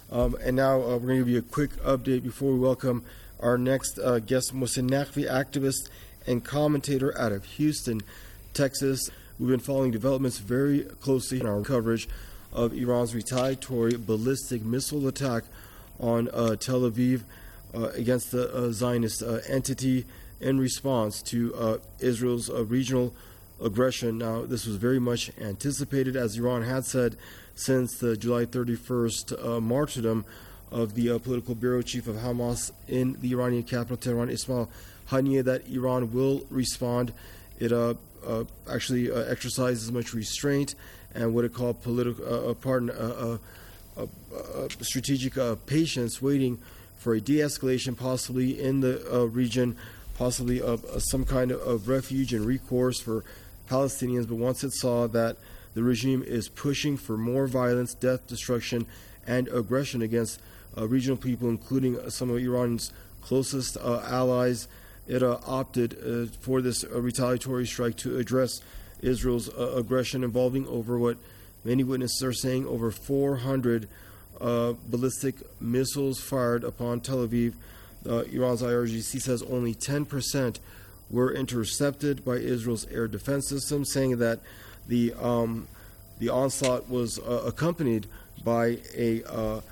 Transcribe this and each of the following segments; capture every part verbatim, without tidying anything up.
Um, and now uh, we're going to give you a quick update before we welcome our next uh, guest, Mohsen Naqvi, activist and commentator out of Houston, Texas. We've been following developments very closely in our coverage of Iran's retaliatory ballistic missile attack on uh, Tel Aviv uh, against the uh, Zionist uh, entity in response to uh, Israel's uh, regional aggression. Now, this was very much anticipated, as Iran had said since the July thirty-first uh, martyrdom of the uh, political bureau chief of Hamas in the Iranian capital, Tehran, Ismail Haniyeh, that Iran will respond. It uh, uh, actually uh, exercises much restraint and what it called political, uh, pardon, uh, uh, uh, strategic uh, patience, waiting for a de-escalation, possibly in the uh, region, possibly of uh, some kind of, of refuge and recourse for Palestinians. But once it saw that the regime is pushing for more violence, death, destruction, and aggression against uh, regional people, including uh, some of Iran's closest uh, allies, it uh, opted uh, for this uh, retaliatory strike to address Israel's uh, aggression, involving over what many witnesses are saying over four hundred uh, ballistic missiles fired upon Tel Aviv. Uh, Iran's I R G C says only ten percent were intercepted by Israel's air defense system, saying that the um, the onslaught was uh, accompanied by a uh,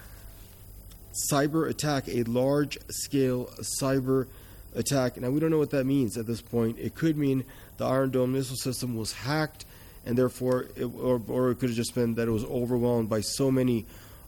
cyber attack, a large-scale cyber attack. Now, we don't know what that means at this point. It could mean the Iron Dome missile system was hacked, and therefore, it, or, or it could have just been that it was overwhelmed by so many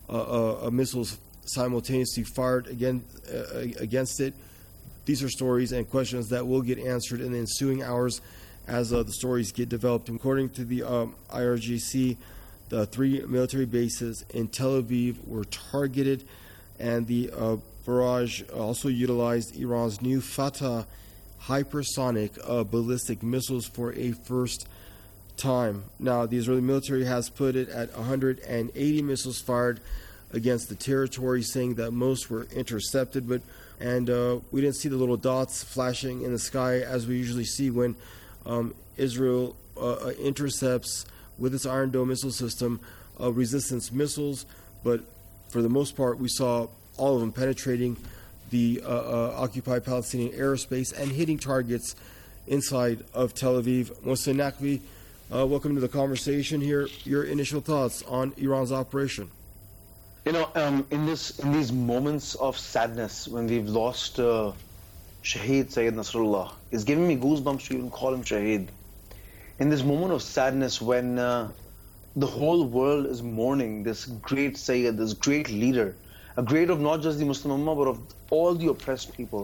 uh, uh, missiles simultaneously fired again, uh, against it. These are stories and questions that will get answered in the ensuing hours as uh, the stories get developed. According to the um, I R G C, the three military bases in Tel Aviv were targeted, and the uh, barrage also utilized Iran's new Fatah hypersonic uh, ballistic missiles for a first time. Now, the Israeli military has put it at one hundred eighty missiles fired against the territory, saying that most were intercepted, but and uh, we didn't see the little dots flashing in the sky as we usually see when um, Israel uh, intercepts with its Iron Dome missile system uh, resistance missiles, but for the most part we saw all of them penetrating the uh, uh, occupied Palestinian airspace and hitting targets inside of Tel Aviv. Mohsen Naqvi, uh, welcome to the conversation here. Your initial thoughts on Iran's operation? You know, um, in this, in these moments of sadness, when we've lost uh, Shaheed Sayyid Nasrullah, it's giving me goosebumps to even call him Shaheed. In this moment of sadness, when uh, the whole world is mourning this great Sayyid, this great leader, a great of not just the Muslim Ummah, but of all the oppressed people,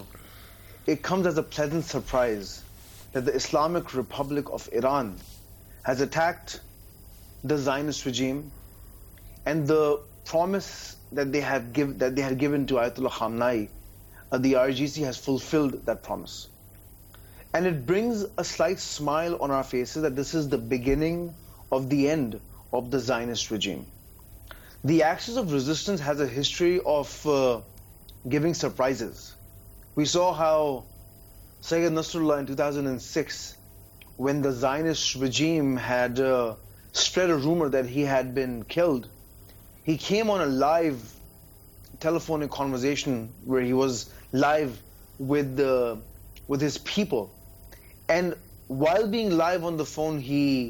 it comes as a pleasant surprise that the Islamic Republic of Iran has attacked the Zionist regime, and the promise that they had give that they had given to Ayatollah Khamenei, uh, the I R G C has fulfilled that promise. And it brings a slight smile on our faces that this is the beginning of the end of the Zionist regime. The axis of resistance has a history of uh, giving surprises. We saw how Sayyid Nasrullah in two thousand six, when the Zionist regime had uh, spread a rumor that he had been killed, he came on a live telephonic conversation where he was live with the with his people, and while being live on the phone, he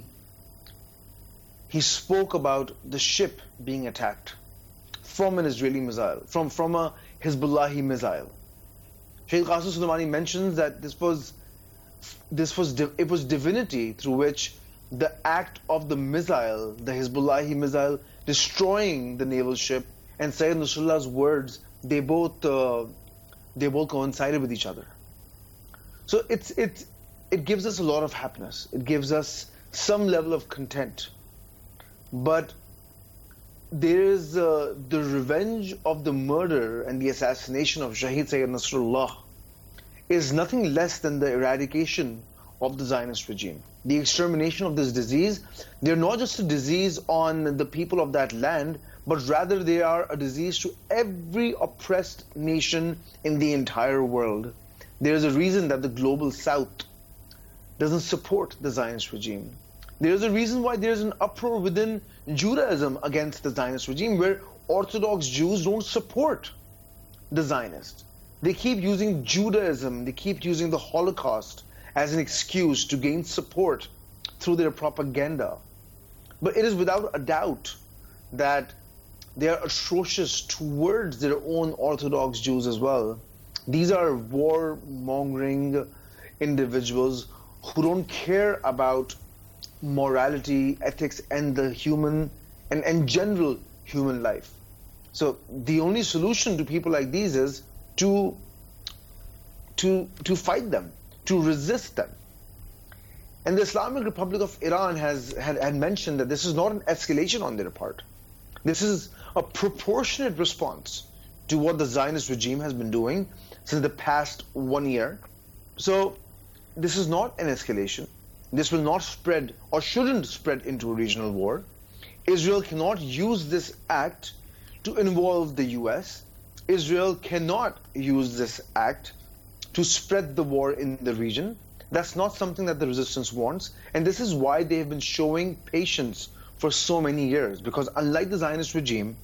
he spoke about the ship being attacked from an Israeli missile, from from a Hezbollahi missile. Shaykh Qasim Soleimani mentions that this was this was it was divinity through which the act of the missile, the Hezbollahi missile, destroying the naval ship, and Sayyid Nasrullah's words, they both uh, they both coincided with each other. So it's it it gives us a lot of happiness. It gives us some level of content. But there is uh, the revenge of the murder and the assassination of Shaheed Sayyid Nasrullah is nothing less than the eradication of the Zionist regime. The extermination of this disease, they're not just a disease on the people of that land, but rather they are a disease to every oppressed nation in the entire world. There's a reason that the global south doesn't support the Zionist regime. There's a reason why there's an uproar within Judaism against the Zionist regime, where Orthodox Jews don't support the Zionists. They keep using Judaism, they keep using the Holocaust as an excuse to gain support through their propaganda. But it is without a doubt that they are atrocious towards their own Orthodox Jews as well. These are war-mongering individuals who don't care about morality, ethics, and the human and, and general human life. So the only solution to people like these is to, to, to fight them, to resist them. And the Islamic Republic of Iran has had, had mentioned that this is not an escalation on their part. This is a proportionate response to what the Zionist regime has been doing since the past one year. So this is not an escalation. This will not spread or shouldn't spread into a regional war. Israel cannot use this act to involve the U S. Israel cannot use this act to spread the war in the region. That's not something that the resistance wants. And this is why they have been showing patience for so many years. Because unlike the Zionist regime,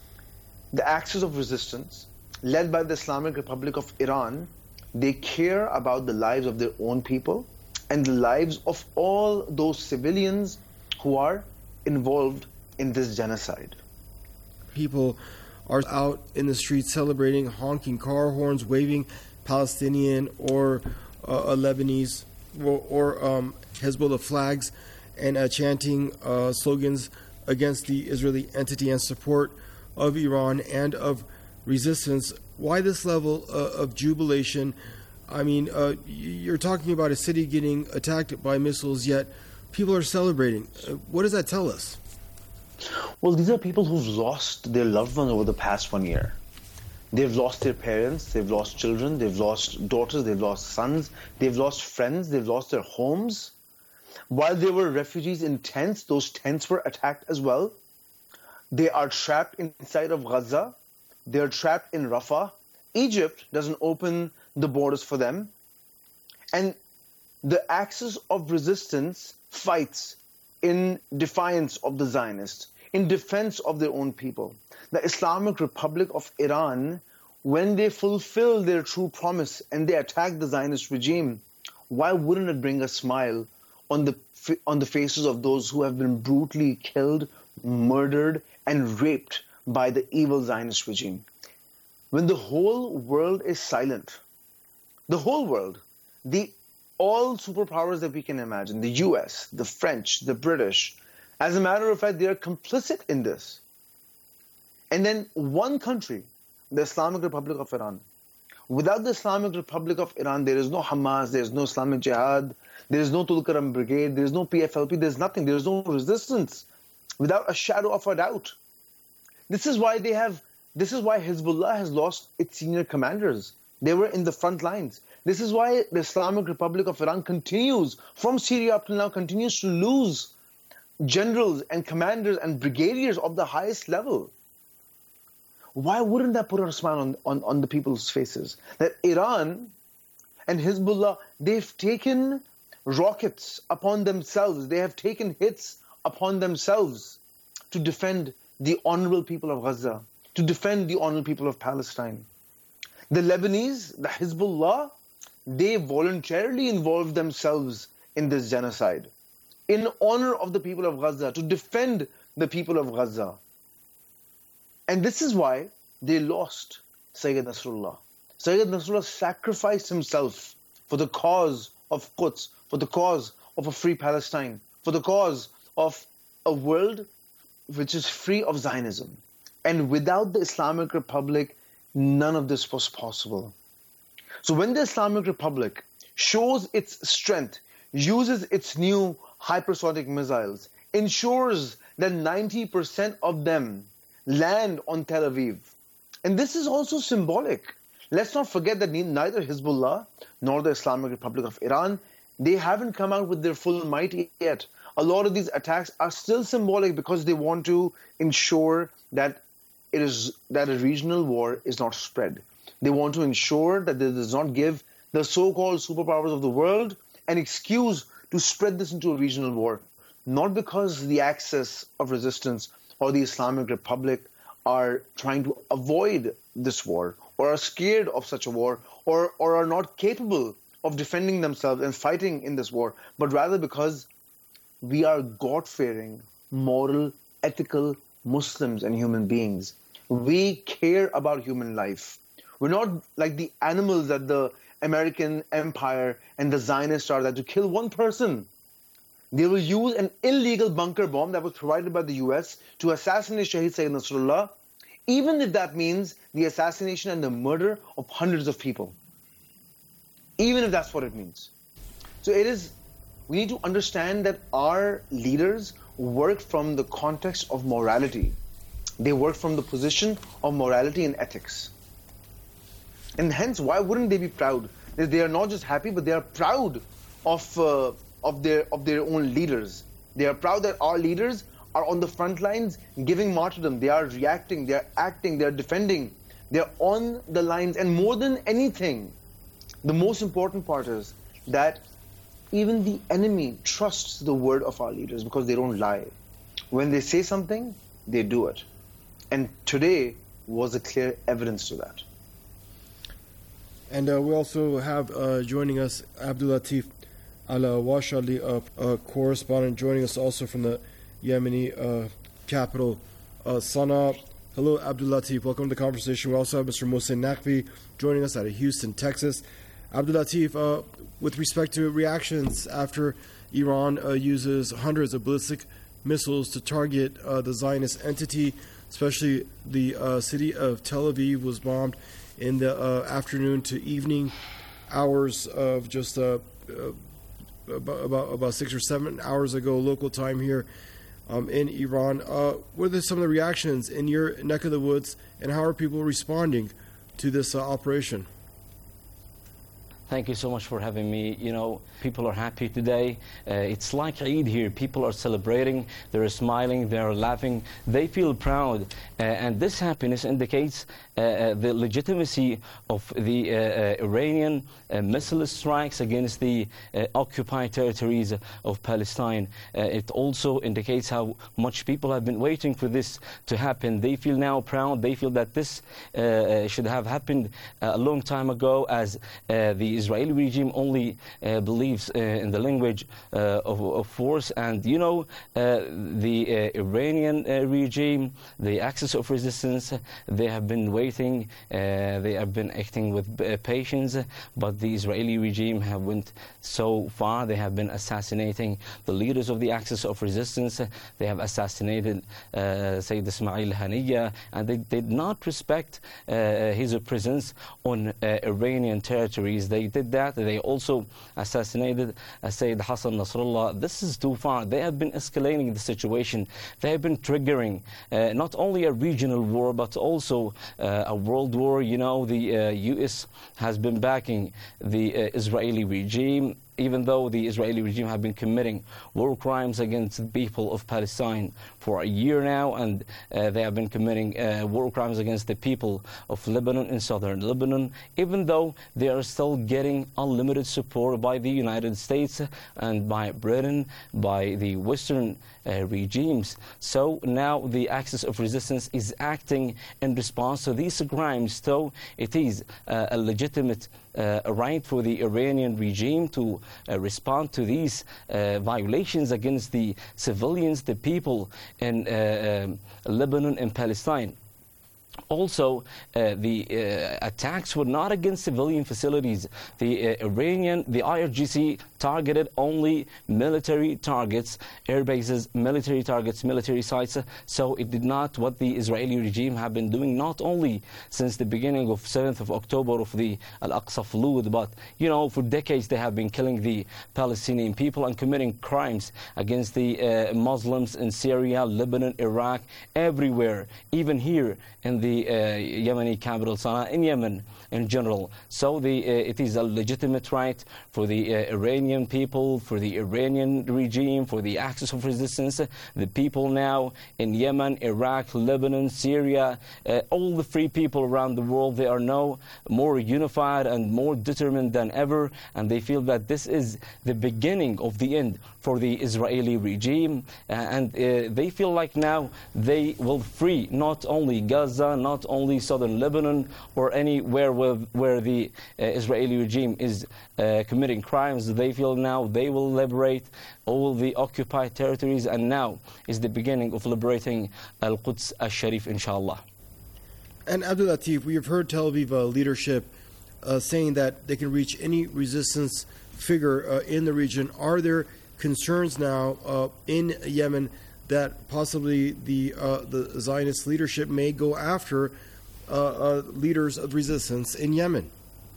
the axis of resistance, led by the Islamic Republic of Iran, they care about the lives of their own people and the lives of all those civilians who are involved in this genocide. People are out in the streets celebrating, honking car horns, waving Palestinian or uh, Lebanese or, or um, Hezbollah flags, and uh, chanting uh, slogans against the Israeli entity and support of Iran and of resistance. Why this level uh, of jubilation? I mean, uh, you're talking about a city getting attacked by missiles, yet people are celebrating. Uh, what does that tell us? Well, these are people who've lost their loved ones over the past one year. They've lost their parents, they've lost children, they've lost daughters, they've lost sons, they've lost friends, they've lost their homes. While they were refugees in tents, those tents were attacked as well. They are trapped inside of Gaza. They're trapped in Rafah. Egypt doesn't open the borders for them. And the axis of resistance fights in defiance of the Zionists, in defense of their own people. The Islamic Republic of Iran, when they fulfill their true promise and they attack the Zionist regime, why wouldn't it bring a smile on the on the faces of those who have been brutally killed, murdered, and raped by the evil Zionist regime? When the whole world is silent, the whole world, the all superpowers that we can imagine, the U S, the French, the British, as a matter of fact, they are complicit in this. And then one country, the Islamic Republic of Iran. Without the Islamic Republic of Iran, there is no Hamas, there is no Islamic Jihad, there is no Tulkaram Brigade, there is no P F L P, there is nothing, there is no resistance, without a shadow of a doubt. This is why they have, this is why Hezbollah has lost its senior commanders. They were in the front lines. This is why the Islamic Republic of Iran continues, from Syria up till now, continues to lose generals and commanders and brigadiers of the highest level. Why wouldn't that put a smile on, on, on the people's faces? That Iran and Hezbollah, they've taken rockets upon themselves. They have taken hits upon themselves to defend the honorable people of Gaza, to defend the honorable people of Palestine. The Lebanese, the Hezbollah, they voluntarily involved themselves in this genocide in honor of the people of Gaza, to defend the people of Gaza. And this is why they lost Sayyid Nasrullah. Sayyid Nasrullah sacrificed himself for the cause of Quds, for the cause of a free Palestine, for the cause of a world which is free of Zionism. And without the Islamic Republic, none of this was possible. So when the Islamic Republic shows its strength, uses its new hypersonic missiles, ensures that ninety percent of them land on Tel Aviv. And this is also symbolic. Let's not forget that neither Hezbollah nor the Islamic Republic of Iran, they haven't come out with their full might yet. A lot of these attacks are still symbolic because they want to ensure that it is that a regional war is not spread. They want to ensure that it does not give the so-called superpowers of the world an excuse to spread this into a regional war. Not because the axis of resistance or the Islamic Republic are trying to avoid this war, or are scared of such a war, or, or are not capable of defending themselves and fighting in this war, but rather because we are God-fearing, moral, ethical Muslims and human beings. We care about human life. We're not like the animals that the American empire and the Zionists are, that to kill one person, they will use an illegal bunker bomb that was provided by the U S to assassinate Shaheed Sayyid Nasrullah, even if that means the assassination and the murder of hundreds of people. Even if that's what it means. So it is, we need to understand that our leaders work from the context of morality. They work from the position of morality and ethics. And hence, why wouldn't they be proud? They are not just happy, but they are proud of, uh, of, their, of their own leaders. They are proud that our leaders are on the front lines giving martyrdom. They are reacting, they are acting, they are defending. They are on the lines. And more than anything, the most important part is that even the enemy trusts the word of our leaders because they don't lie. When they say something, they do it. And today was a clear evidence to that. And uh, we also have uh, joining us Abdul Latif Al-Washali, a uh, correspondent, joining us also from the Yemeni uh, capital, uh, Sana'a. Hello, Abdul Latif. Welcome to the conversation. We also have Mister Mohsen Naqvi joining us out of Houston, Texas. Abdul Latif, uh, with respect to reactions after Iran uh, uses hundreds of ballistic missiles to target uh, the Zionist entity, especially the uh, city of Tel Aviv was bombed in the uh, afternoon to evening hours of just uh, uh, about, about six or seven hours ago, local time here um, in Iran. Uh, what are some of the reactions in your neck of the woods, and how are people responding to this uh, operation? Thank you so much for having me. You know, people are happy today. Uh, it's like Eid here. People are celebrating, they're smiling, they're laughing, they feel proud. Uh, and this happiness indicates uh, uh, the legitimacy of the uh, uh, Iranian uh, missile strikes against the uh, occupied territories of Palestine. Uh, it also indicates how much people have been waiting for this to happen. They feel now proud. They feel that this uh, uh, should have happened uh, a long time ago, as uh, the Israeli regime only uh, believes uh, in the language uh, of, of force. And you know, uh, the uh, Iranian uh, regime, the axis of resistance, they have been waiting, uh, they have been acting with uh, patience, but the Israeli regime have went so far. They have been assassinating the leaders of the axis of resistance. They have assassinated uh, Sayyid Ismail Haniyeh, and they did not respect uh, his presence on uh, Iranian territories. They did that. They also assassinated uh, Sayyid Hassan Nasrallah. This is too far. They have been escalating the situation. They have been triggering uh, not only a regional war, but also uh, a world war. You know, the uh, U S has been backing the uh, Israeli regime, even though the Israeli regime have been committing war crimes against the people of Palestine for a year now, and uh, they have been committing uh, war crimes against the people of Lebanon and southern Lebanon, even though they are still getting unlimited support by the United States and by Britain, by the Western uh, regimes. So now the axis of resistance is acting in response to these crimes. So it is uh, a legitimate uh, right for the Iranian regime to Uh, respond to these uh, violations against the civilians, the people in uh, um, Lebanon and Palestine. Also, uh, the uh, attacks were not against civilian facilities. The uh, Iranian, the I R G C targeted only military targets, air bases, military targets, military sites. So it did not what the Israeli regime have been doing, not only since the beginning of seventh of October of the Al-Aqsa flood, but, you know, for decades they have been killing the Palestinian people and committing crimes against the uh, Muslims in Syria, Lebanon, Iraq, everywhere, even here in the uh, Yemeni capital Sana'a, in Yemen in general. So the, uh, it is a legitimate right for the uh, Iranian Iranian people, for the Iranian regime, for the axis of resistance, the people now in Yemen, Iraq, Lebanon, Syria, uh, all the free people around the world, they are now more unified and more determined than ever, and they feel that this is the beginning of the end for the Israeli regime, uh, and uh, they feel like now they will free not only Gaza, not only southern Lebanon, or anywhere where, where the uh, Israeli regime is uh, committing crimes. They feel now they will liberate all the occupied territories, and now is the beginning of liberating Al-Quds al-Sharif, inshallah. And Abdul Latif, we have heard Tel Aviv uh, leadership uh, saying that they can reach any resistance figure uh, in the region. Are there concerns now uh, in Yemen that possibly the uh, the Zionist leadership may go after uh, uh, leaders of resistance in Yemen?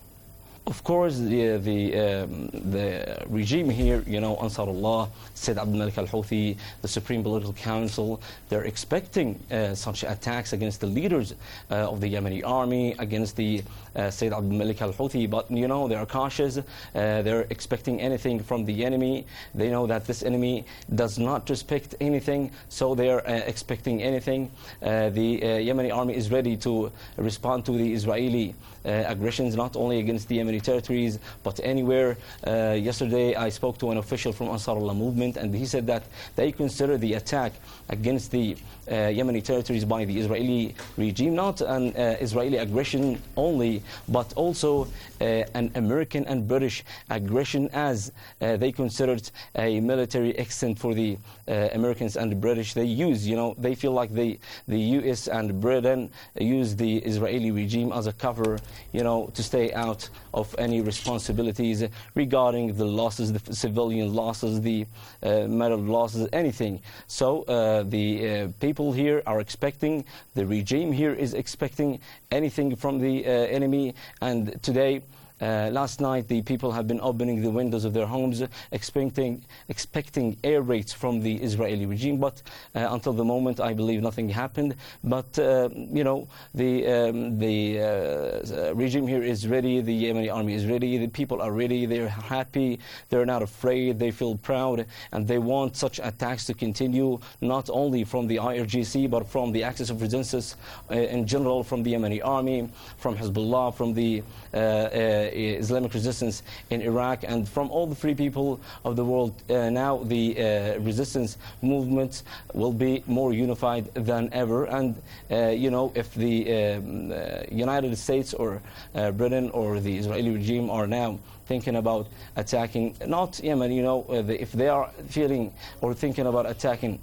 Of course, the the, um, the regime here, you know, Ansarullah, Sayyid Abdul Malik al-Houthi, the Supreme Political Council, they're expecting uh, such attacks against the leaders uh, of the Yemeni army, against the uh, Sayyid Abdul Malik al-Houthi. But, you know, they're cautious. Uh, they're expecting anything from the enemy. They know that this enemy does not respect anything, so they're uh, expecting anything. Uh, the uh, Yemeni army is ready to respond to the Israeli uh, aggressions, not only against the Yemeni territories, but anywhere. Uh, yesterday, I spoke to an official from Ansarullah movement, and he said that they consider the attack against the uh, Yemeni territories by the Israeli regime not an uh, Israeli aggression only, but also uh, an American and British aggression, as uh, they considered a military extent for the uh, Americans and the British. They use, you know, they feel like they, the U S and Britain use the Israeli regime as a cover, you know, to stay out of any responsibilities regarding the losses, the civilian losses, the uh, medical losses, anything. So uh, the uh, people here are expecting, the regime here is expecting anything from the uh, enemy, and today, Uh, last night, the people have been opening the windows of their homes, expecting expecting air raids from the Israeli regime. But uh, until the moment, I believe nothing happened. But uh, you know, the um, the uh, regime here is ready. The Yemeni army is ready. The people are ready. They're happy. They're not afraid. They feel proud, and they want such attacks to continue, not only from the I R G C, but from the axis of resistance uh, in general, from the Yemeni army, from Hezbollah, from the uh, uh, Islamic resistance in Iraq, and from all the free people of the world. Uh, now the uh, resistance movement will be more unified than ever, and uh, you know, if the um, uh, United States or uh, Britain or the Israeli regime are now thinking about attacking not Yemen, you know, uh, the, if they are feeling or thinking about attacking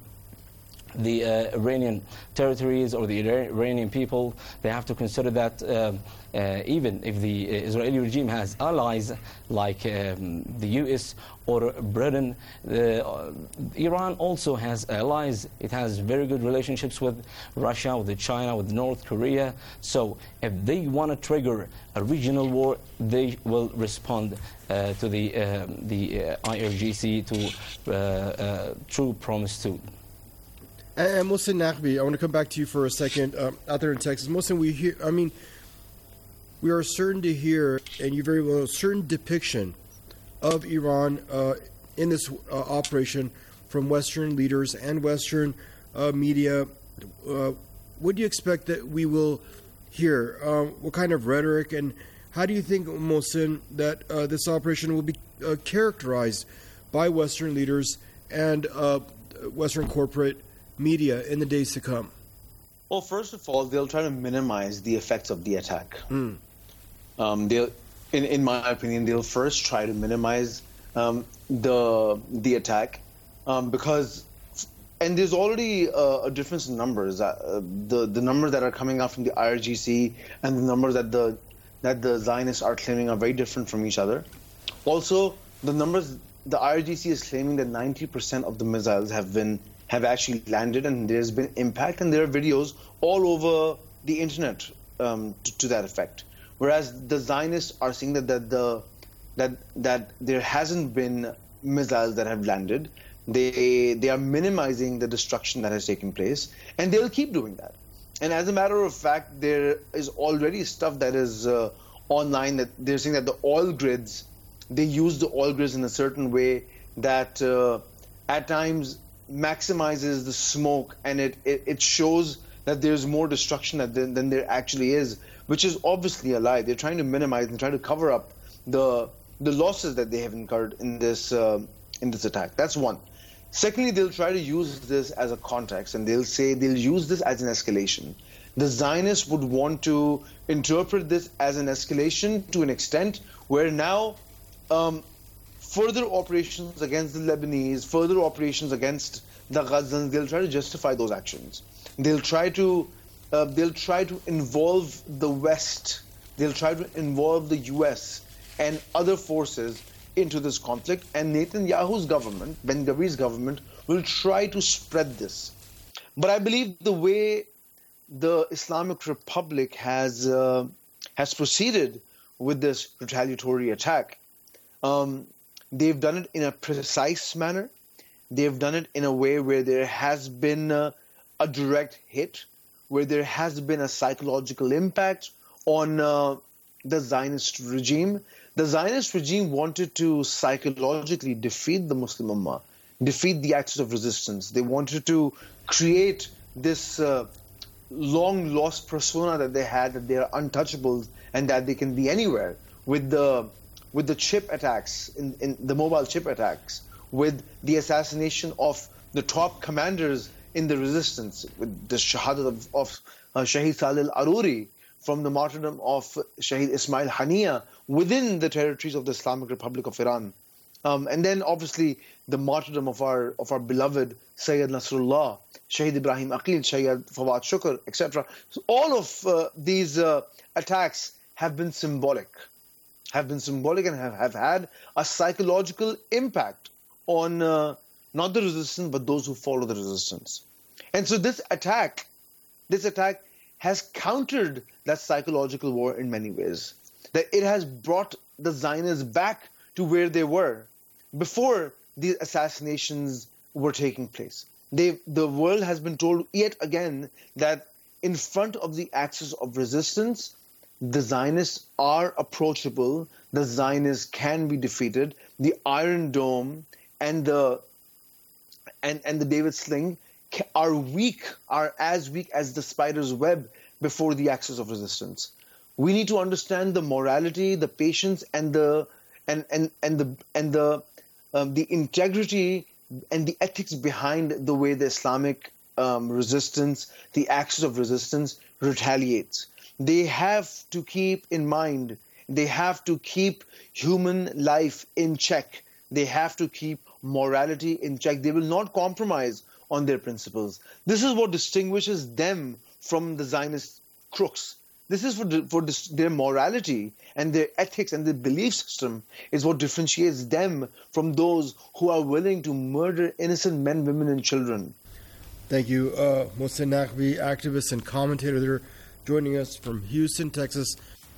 the uh, Iranian territories or the Iranian people, they have to consider that uh, uh, even if the Israeli regime has allies like um, the U S or Britain, uh, Iran also has allies. It has very good relationships with Russia, with China, with North Korea. So if they want to trigger a regional war, they will respond uh, to the, uh, the uh, I R G C, to uh, uh, true promise to. And Mohsen Naqvi, I want to come back to you for a second. Um, out there in Texas, Mohsen, we hear, I mean, we are certain to hear, and you very well know, a certain depiction of Iran uh, in this uh, operation from Western leaders and Western uh, media. Uh, what do you expect that we will hear? Uh, what kind of rhetoric, and how do you think, Mohsen, that uh, this operation will be uh, characterized by Western leaders and uh, Western corporate media in the days to come? Well, first of all, they'll try to minimize the effects of the attack. Mm. Um, they'll, in, in my opinion, they'll first try to minimize um, the the attack um, because, and there's already uh, a difference in numbers. Uh, the the numbers that are coming out from the I R G C and the numbers that the that the Zionists are claiming are very different from each other. Also, the numbers the I R G C is claiming that ninety percent of the missiles have been have actually landed, and there's been impact, and there are videos all over the internet um, to, to that effect. Whereas the Zionists are saying that, that the that that there hasn't been missiles that have landed. They they are minimizing the destruction that has taken place, and they'll keep doing that. And as a matter of fact, there is already stuff that is uh, online that they're saying that the oil grids they use the oil grids in a certain way that uh, at times maximizes the smoke, and it, it, it shows that there's more destruction than, than there actually is, which is obviously a lie. They're trying to minimize and try to cover up the the losses that they have incurred in this uh, in this attack. That's one. Secondly, they'll try to use this as a context, and they'll say they'll use this as an escalation. The Zionists would want to interpret this as an escalation to an extent where now um, further operations against the Lebanese, further operations against the Gazans, they'll try to justify those actions. They'll try to uh, they'll try to involve the West. They'll try to involve the U S and other forces into this conflict. And Netanyahu's government, Ben Gvir's government, will try to spread this. But I believe the way the Islamic Republic has uh, has proceeded with this retaliatory attack, um, they've done it in a precise manner. They've done it in a way where there has been uh, a direct hit, where there has been a psychological impact on uh, the Zionist regime. The Zionist regime wanted to psychologically defeat the Muslim Ummah, defeat the axis of resistance. They wanted to create this uh, long-lost persona that they had, that they are untouchables and that they can be anywhere, with the with the chip attacks, in, in the mobile chip attacks, with the assassination of the top commanders in the resistance, with the shahadat of, of uh, Shaheed Salih al-Aruri, from the martyrdom of Shaheed Ismail Haniya within the territories of the Islamic Republic of Iran. Um, and then obviously the martyrdom of our of our beloved Sayyid Nasrullah, Shaheed Ibrahim Aqil, Shayyid Fawad Shukr, et cetera. So all of uh, these uh, attacks have been symbolic, have been symbolic and have, have had a psychological impact on uh, not the resistance, but those who follow the resistance. And so this attack, this attack has countered that psychological war in many ways. That it has brought the Zionists back to where they were before these assassinations were taking place. They, the world has been told yet again that in front of the axis of resistance, the Zionists are approachable, the Zionists can be defeated, the Iron Dome and the and, and the David Sling are weak, are as weak as the spider's web before the axis of resistance. We need to understand the morality, the patience, and the and and and the and the um, the integrity and the ethics behind the way the Islamic um, resistance, the axis of resistance, retaliates. They have to keep in mind, they have to keep human life in check. They have to keep morality in check. They will not compromise on their principles. This is what distinguishes them from the Zionist crooks. This is for, for this, their morality and their ethics and their belief system is what differentiates them from those who are willing to murder innocent men, women, and children. Thank you, uh, Mohsen Naqvi, activist and commentator there, joining us from Houston, Texas.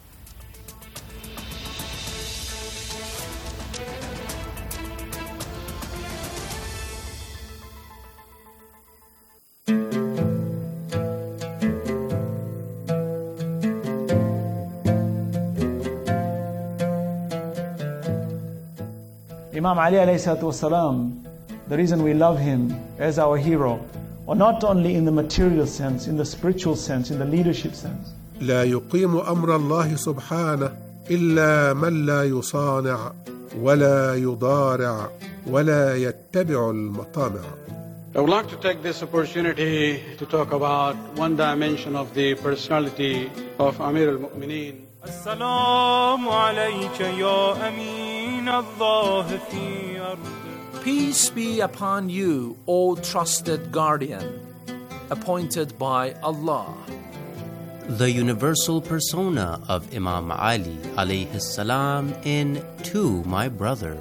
Imam Ali alayhi salatu wasalam, the reason we love him as our hero, or not only in the material sense, in the spiritual sense, in the leadership sense. لا يقيم أمر الله سبحانه إلا من لا يصانع ولا يضارع ولا يتبع المطامع. I would like to take this opportunity to talk about one dimension of the personality of Amir al-Mu'mineen. Assalamu alayka ya amin Allah fi ard. Peace be upon you, O trusted guardian, appointed by Allah. The universal persona of Imam Ali alayhi salam in To My Brother.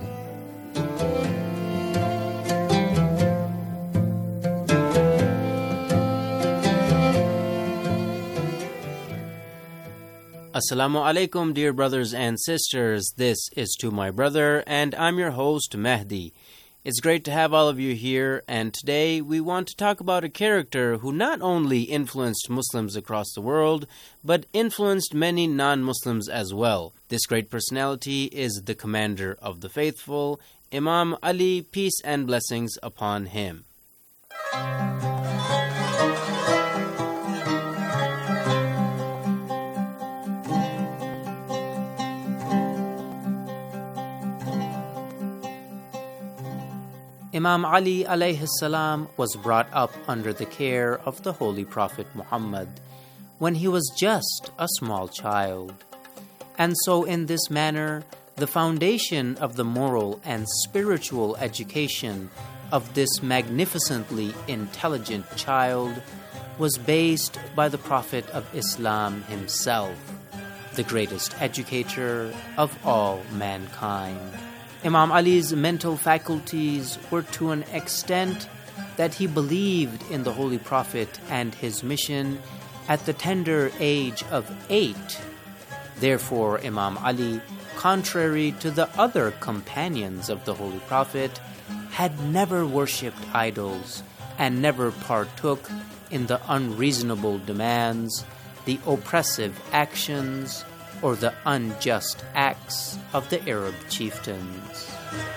Assalamu alaikum, dear brothers and sisters. This is To My Brother, and I'm your host, Mehdi. It's great to have all of you here, and today we want to talk about a character who not only influenced Muslims across the world, but influenced many non-Muslims as well. This great personality is the commander of the faithful, Imam Ali, peace and blessings upon him. Imam Ali alayhi salam was brought up under the care of the Holy Prophet Muhammad when he was just a small child. And so in this manner, the foundation of the moral and spiritual education of this magnificently intelligent child was based by the Prophet of Islam himself, the greatest educator of all mankind. Imam Ali's mental faculties were to an extent that he believed in the Holy Prophet and his mission at the tender age of eight. Therefore, Imam Ali, contrary to the other companions of the Holy Prophet, had never worshipped idols and never partook in the unreasonable demands, the oppressive actions, or the unjust acts of the Arab chieftains.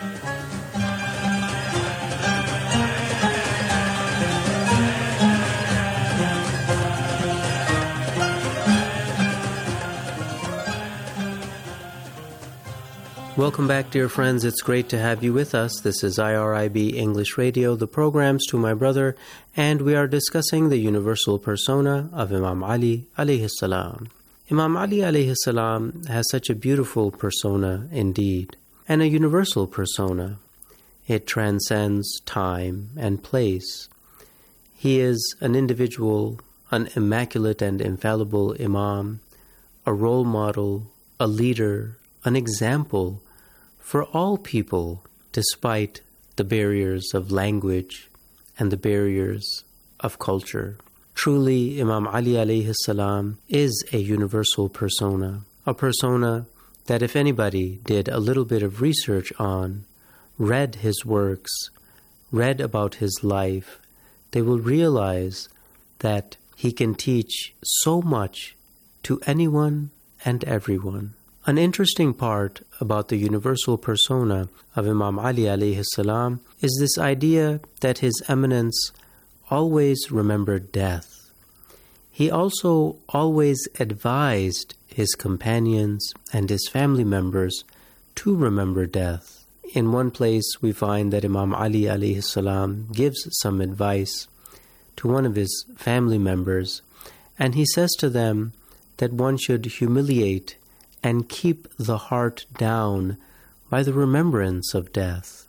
Welcome back, dear friends. It's great to have you with us. This is I R I B English Radio, the programs to my brother, and we are discussing the universal persona of Imam Ali alayhi salam. Imam Ali alayhi salam has such a beautiful persona indeed, and a universal persona. It transcends time and place. He is an individual, an immaculate and infallible imam, a role model, a leader, an example for all people, despite the barriers of language and the barriers of culture. Truly, Imam Ali alayhi salam is a universal persona, a persona that if anybody did a little bit of research on, read his works, read about his life, they will realize that he can teach so much to anyone and everyone. An interesting part about the universal persona of Imam Ali alayhi salam is this idea that His Eminence always remembered death. He also always advised his companions and his family members to remember death. In one place we find that Imam Ali alayhi salam gives some advice to one of his family members, and he says to them that one should humiliate and keep the heart down by the remembrance of death.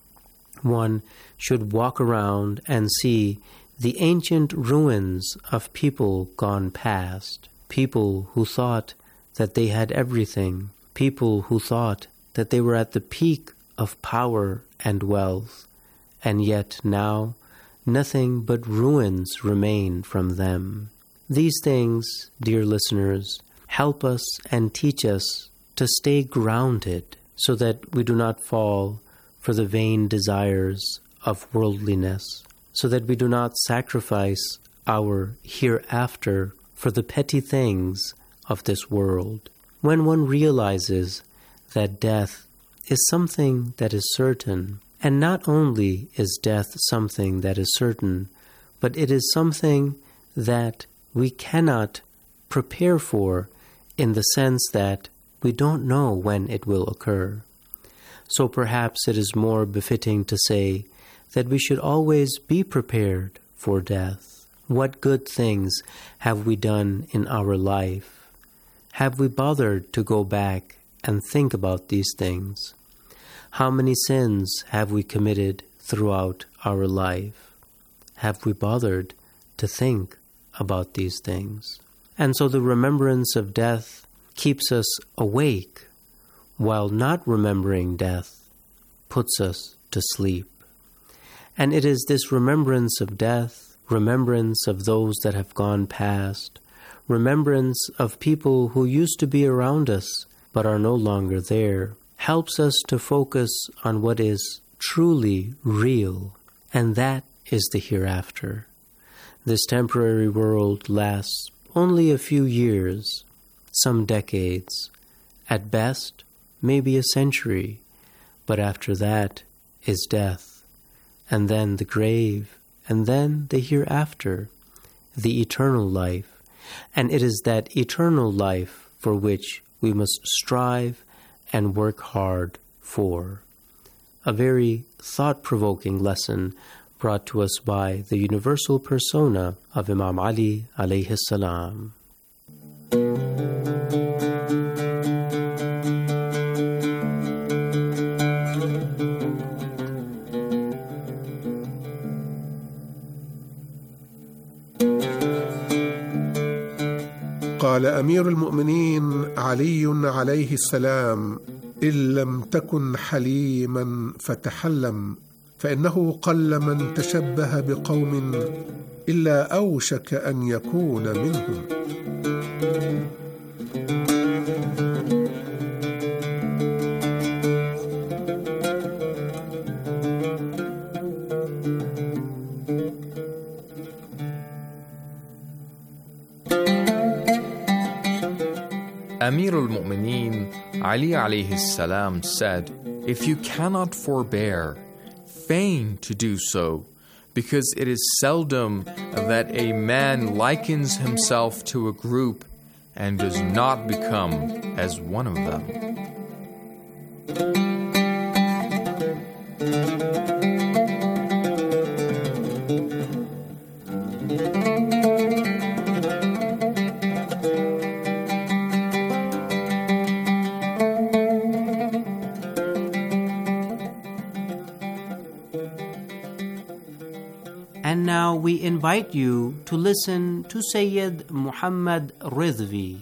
One should walk around and see the ancient ruins of people gone past, people who thought that they had everything, people who thought that they were at the peak of power and wealth, and yet now nothing but ruins remain from them. These things, dear listeners, help us and teach us to stay grounded so that we do not fall for the vain desires of worldliness, so that we do not sacrifice our hereafter for the petty things of this world. When one realizes that death is something that is certain, and not only is death something that is certain, but it is something that we cannot prepare for in the sense that we don't know when it will occur. So perhaps it is more befitting to say that we should always be prepared for death. What good things have we done in our life? Have we bothered to go back and think about these things? How many sins have we committed throughout our life? Have we bothered to think about these things? And so the remembrance of death keeps us awake, while not remembering death puts us to sleep. And it is this remembrance of death, remembrance of those that have gone past, remembrance of people who used to be around us but are no longer there, helps us to focus on what is truly real, and that is the hereafter. This temporary world lasts only a few years, some decades, at best maybe a century, but after that is death, and then the grave, and then the hereafter, the eternal life, and it is that eternal life for which we must strive and work hard for. A very thought-provoking lesson brought to us by the universal persona of Imam Ali alayhi salam. قال أمير المؤمنين علي عليه السلام: إن لم تكن حليما فتحلم، فإنه قل من تشبه بقوم إلا أوشك أن يكون منهم. Amir al-Mu'mineen Ali alayhi salam said, "If you cannot forbear, feign to do so, because it is seldom that a man likens himself to a group and does not become as one of them." And now we invite you to listen to Sayyid Muhammad Rizvi.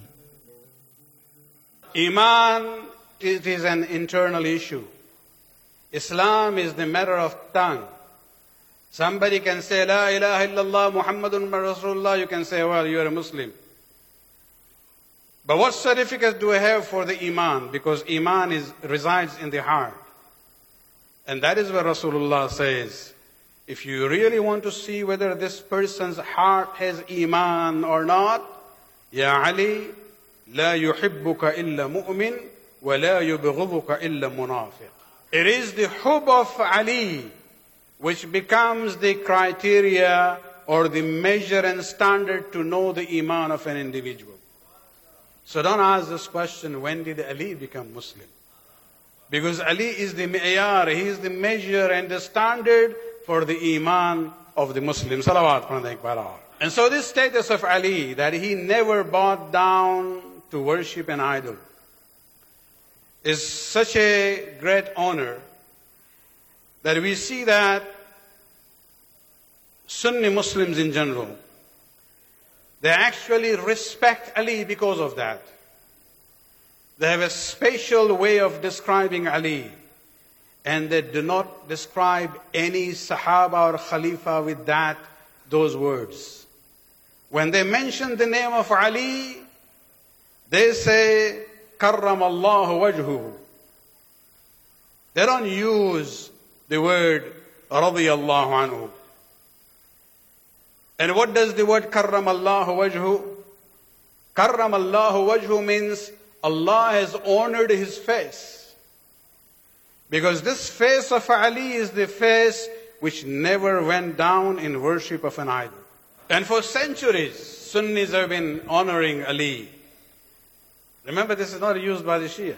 Iman, it is an internal issue. Islam is the matter of tongue. Somebody can say, La ilaha illallah Muhammadun Rasulullah, you can say, well, you are a Muslim. But what certificate do I have for the Iman? Because Iman is, resides in the heart. And that is where Rasulullah says, if you really want to see whether this person's heart has Iman or not, Ya Ali, la yuhibbuka illa mu'min, wa la yubghiduka illa munafiq. It is the hub of Ali which becomes the criteria or the measure and standard to know the Iman of an individual. So don't ask this question, when did Ali become Muslim? Because Ali is the mi'yar, he is the measure and the standard for the Iman of the Muslim. Salawat. And so this status of Ali, that he never bowed down to worship an idol, is such a great honor that we see that Sunni Muslims in general, they actually respect Ali because of that. They have a special way of describing Ali, and they do not describe any Sahaba or Khalifa with that, those words. When they mention the name of Ali, they say, Karram Allahu wajhuhu. They don't use the word radiyallahu anhu. And what does the word Karram Allahu wajhu? Karram Allahu wajhu means Allah has honored his face. Because this face of Ali is the face which never went down in worship of an idol. And for centuries, Sunnis have been honoring Ali. Remember, this is not used by the Shias.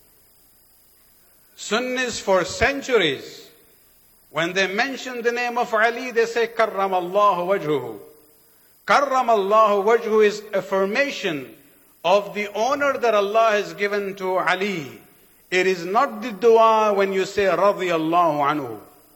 Sunnis for centuries, when they mention the name of Ali, they say, Karram Allahu wajhuhu. Karram Allahu wajhu is affirmation of the honor that Allah has given to Ali. It is not the dua when you say, radiyallahu anhu.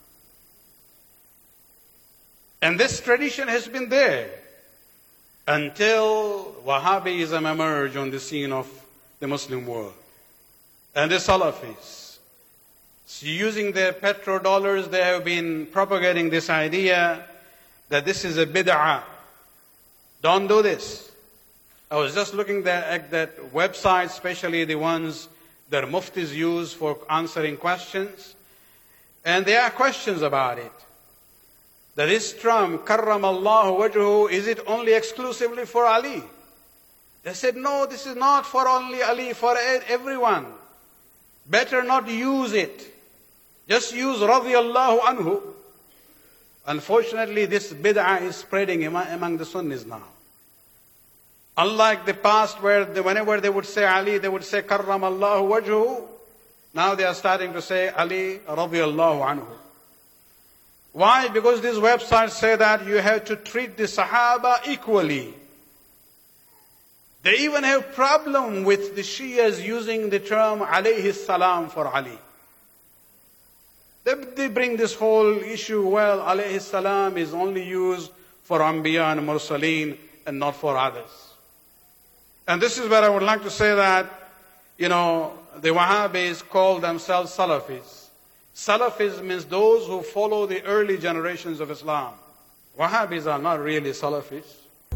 And this tradition has been there until Wahhabism emerged on the scene of the Muslim world. And the Salafis, so using their petrodollars, they have been propagating this idea that this is a bid'ah. Don't do this. I was just looking there at that website, especially the ones that muftis use for answering questions. And there are questions about it. That this term, karramallahu wajhu, is it only exclusively for Ali? They said, no, this is not for only Ali, for everyone. Better not use it. Just use radiyallahu anhu. Unfortunately, this bid'ah is spreading among the Sunnis now. Unlike the past where they, whenever they would say Ali, they would say karramallahu wajhu. Now they are starting to say Ali radiyallahu anhu. Why? Because these websites say that you have to treat the Sahaba equally. They even have problem with the Shias using the term alayhi salam for Ali. They, they bring this whole issue, well, alayhi salam is only used for Anbiya and Mursaleen and not for others. And this is where I would like to say that, you know, the Wahhabis call themselves Salafis. Salafis means those who follow the early generations of Islam. Wahhabis are not really Salafis.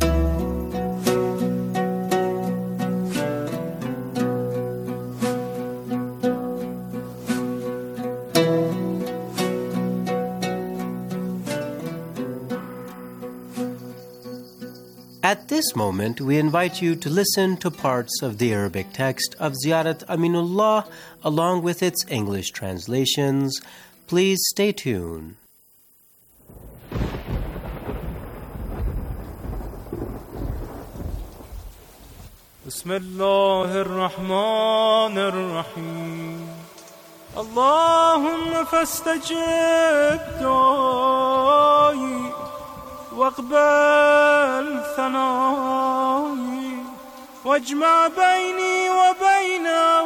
At this moment, we invite you to listen to parts of the Arabic text of Ziyarat Aminullah along with its English translations. Please stay tuned. Bismillah ar-Rahman ar-Rahim. Allahumma fastajib du'ai واقبل ثنائي واجمع بيني وبين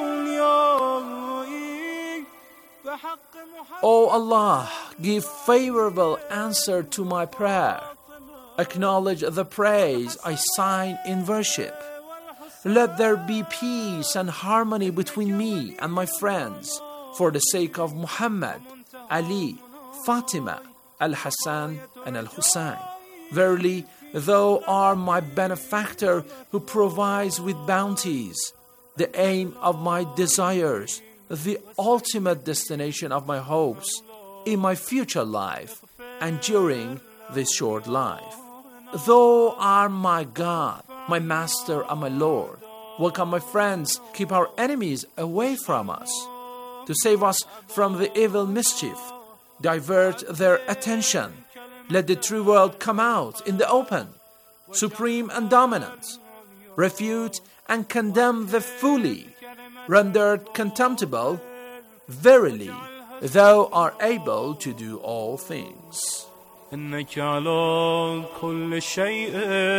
أوليائي بحق محمد. O Allah, give favorable answer to my prayer. Acknowledge the praise I sign in worship. Let there be peace and harmony between me and my friends for the sake of Muhammad, Ali, Fatima, Al-Hassan and Al-Hussein. Verily, thou art my benefactor who provides with bounties, the aim of my desires, the ultimate destination of my hopes in my future life and during this short life. Thou art my God, my Master and my Lord. Welcome my friends, keep our enemies away from us. To save us from the evil mischief, divert their attention. Let the true world come out in the open, supreme and dominant. Refute and condemn the fully, rendered contemptible. Verily, thou art able to do all things. إنك على كل شيء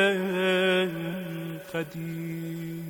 قدير.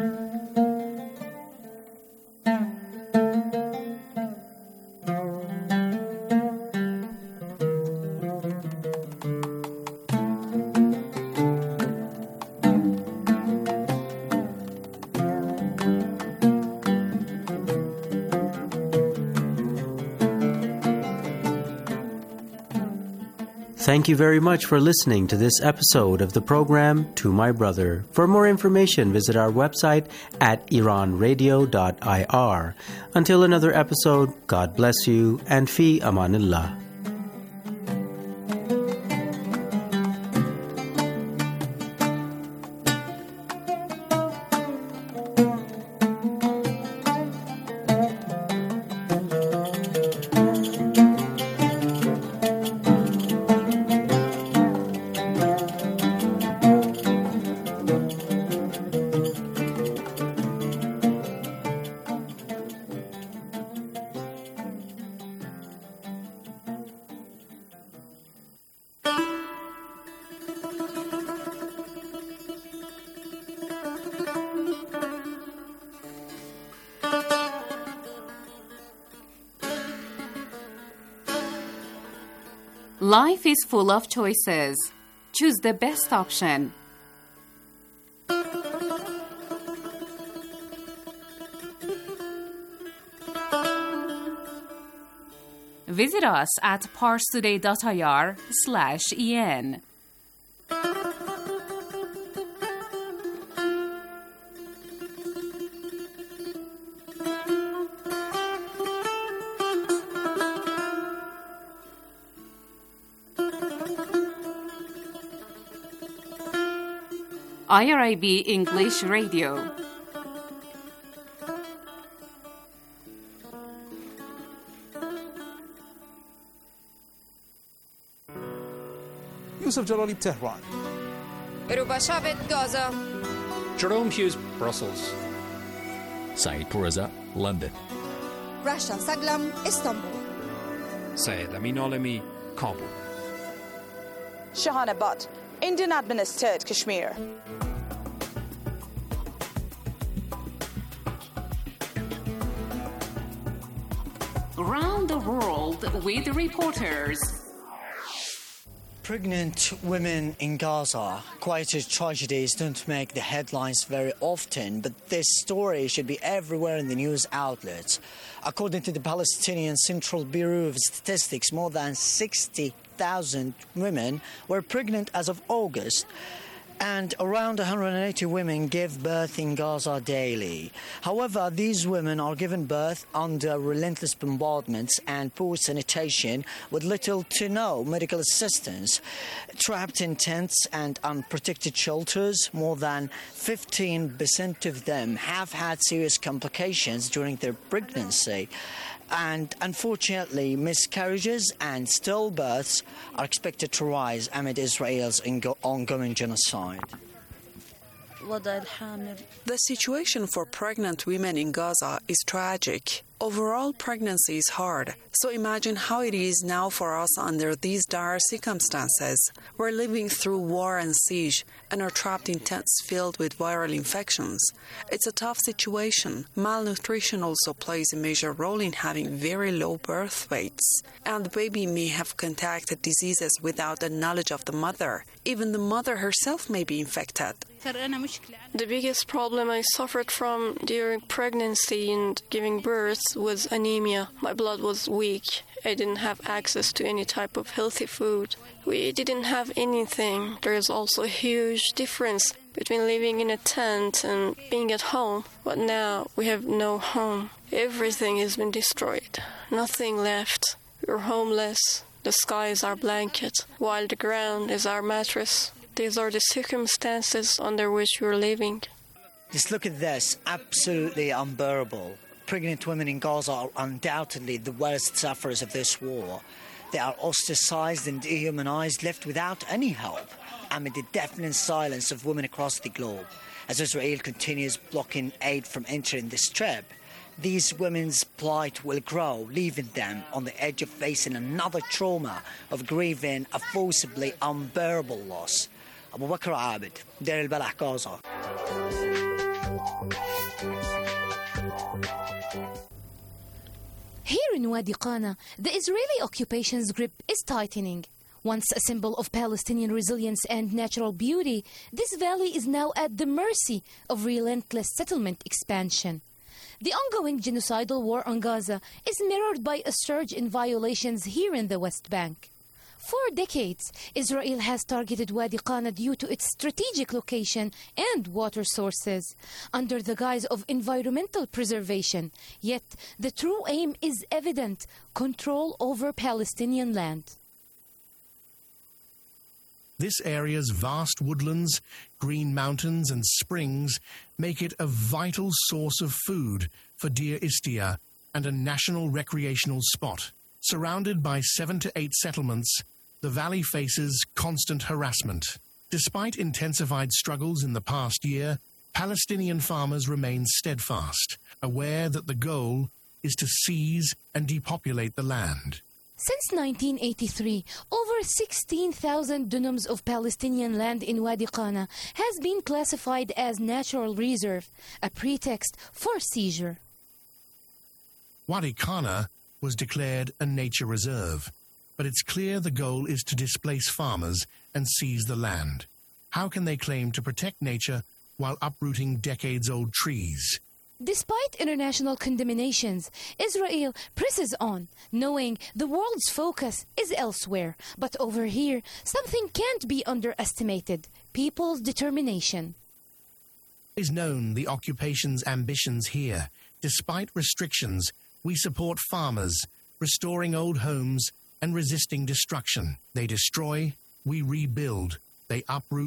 Thank you very much for listening to this episode of the program To My Brother. For more information, visit our website at iran radio dot I R. Until another episode, God bless you and fi amanillah. Life is full of choices. Choose the best option. Visit us at parstoday dot I R slash E N. I R I B English Radio. Yusuf Jalali, Tehran. Ruba Shavit, Gaza. Jerome Hughes, Brussels. Saeed Pourreza, London. Rasha Saglam, Istanbul. Syed Amin Alami, Kabul. Shahana Butt, Indian administered Kashmir. Around the world with reporters. Pregnant women in Gaza, quite as tragedies, don't make the headlines very often, but this story should be everywhere in the news outlets. According to the Palestinian Central Bureau of Statistics, more than sixty thousand women were pregnant as of August, and around one hundred eighty women give birth in Gaza daily. However, these women are given birth under relentless bombardments and poor sanitation with little to no medical assistance. Trapped in tents and unprotected shelters, more than fifteen percent of them have had serious complications during their pregnancy. And unfortunately, miscarriages and stillbirths are expected to rise amid Israel's ongoing genocide. The situation for pregnant women in Gaza is tragic. Overall, pregnancy is hard, so imagine how it is now for us under these dire circumstances. We're living through war and siege and are trapped in tents filled with viral infections. It's a tough situation. Malnutrition also plays a major role in having very low birth weights, and the baby may have contracted diseases without the knowledge of the mother. Even the mother herself may be infected. The biggest problem I suffered from during pregnancy and giving birth was anemia. My blood was weak. I didn't have access to any type of healthy food. We didn't have anything. There is also a huge difference between living in a tent and being at home. But now we have no home. Everything has been destroyed. Nothing left. We're homeless. The sky is our blanket, while the ground is our mattress. These are the circumstances under which we're living. Just look at this. Absolutely unbearable. Pregnant women in Gaza are undoubtedly the worst sufferers of this war. They are ostracized and dehumanized, left without any help, amid the deafening silence of women across the globe. As Israel continues blocking aid from entering the Strip, these women's plight will grow, leaving them on the edge of facing another trauma of grieving a forcibly unbearable loss. Abu Bakr Abid, Deir al-Balah, Gaza. Here in Wadi Qana, the Israeli occupation's grip is tightening. Once a symbol of Palestinian resilience and natural beauty, this valley is now at the mercy of relentless settlement expansion. The ongoing genocidal war on Gaza is mirrored by a surge in violations here in the West Bank. For decades, Israel has targeted Wadi Qana due to its strategic location and water sources, under the guise of environmental preservation. Yet, the true aim is evident: control over Palestinian land. This area's vast woodlands, green mountains and springs make it a vital source of food for Deir Istia and a national recreational spot. Surrounded by seven to eight settlements, the valley faces constant harassment. Despite intensified struggles in the past year, Palestinian farmers remain steadfast, aware that the goal is to seize and depopulate the land. Since nineteen eighty-three, over sixteen thousand dunums of Palestinian land in Wadi Qana has been classified as natural reserve, a pretext for seizure. Wadi Qana was declared a nature reserve, but it's clear the goal is to displace farmers and seize the land. How can they claim to protect nature while uprooting decades-old trees? Despite international condemnations, Israel presses on, knowing the world's focus is elsewhere. But over here, something can't be underestimated: people's determination. It is known the occupation's ambitions here. Despite restrictions, we support farmers, restoring old homes and resisting destruction. They destroy, we rebuild. They uproot,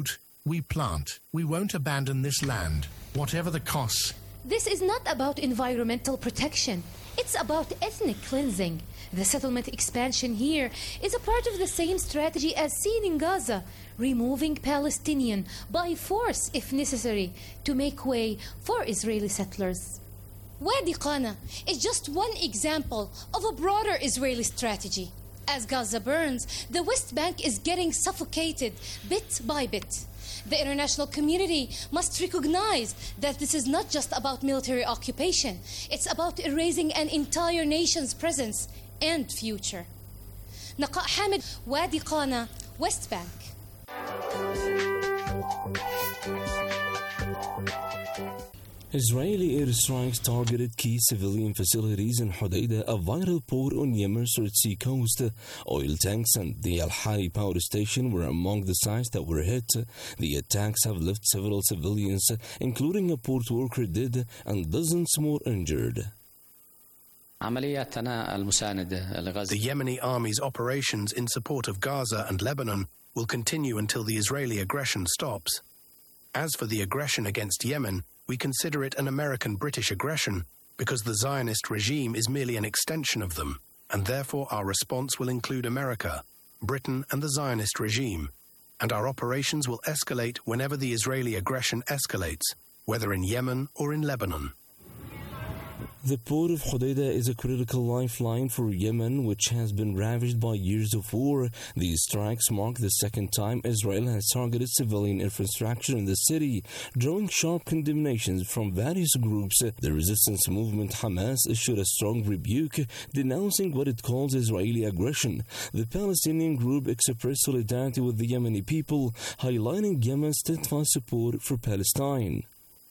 we plant. We won't abandon this land, whatever the costs. This is not about environmental protection. It's about ethnic cleansing. The settlement expansion here is a part of the same strategy as seen in Gaza, removing Palestinian by force if necessary to make way for Israeli settlers. Wadi Qana is just one example of a broader Israeli strategy. As Gaza burns, the West Bank is getting suffocated bit by bit. The international community must recognize that this is not just about military occupation. It's about erasing an entire nation's presence and future. Naqa Hamid, Wadi Qana, West Bank. Israeli airstrikes targeted key civilian facilities in Hodeidah, a vital port on Yemen's Red Sea coast. Oil tanks and the Al-Hari power station were among the sites that were hit. The attacks have left several civilians, including a port worker, dead and dozens more injured. The Yemeni army's operations in support of Gaza and Lebanon will continue until the Israeli aggression stops. As for the aggression against Yemen, we consider it an American-British aggression because the Zionist regime is merely an extension of them, and therefore our response will include America, Britain and the Zionist regime, and our operations will escalate whenever the Israeli aggression escalates, whether in Yemen or in Lebanon. The port of Hodeidah is a critical lifeline for Yemen, which has been ravaged by years of war. These strikes mark the second time Israel has targeted civilian infrastructure in the city, drawing sharp condemnations from various groups. The resistance movement Hamas issued a strong rebuke, denouncing what it calls Israeli aggression. The Palestinian group expressed solidarity with the Yemeni people, highlighting Yemen's steadfast support for Palestine.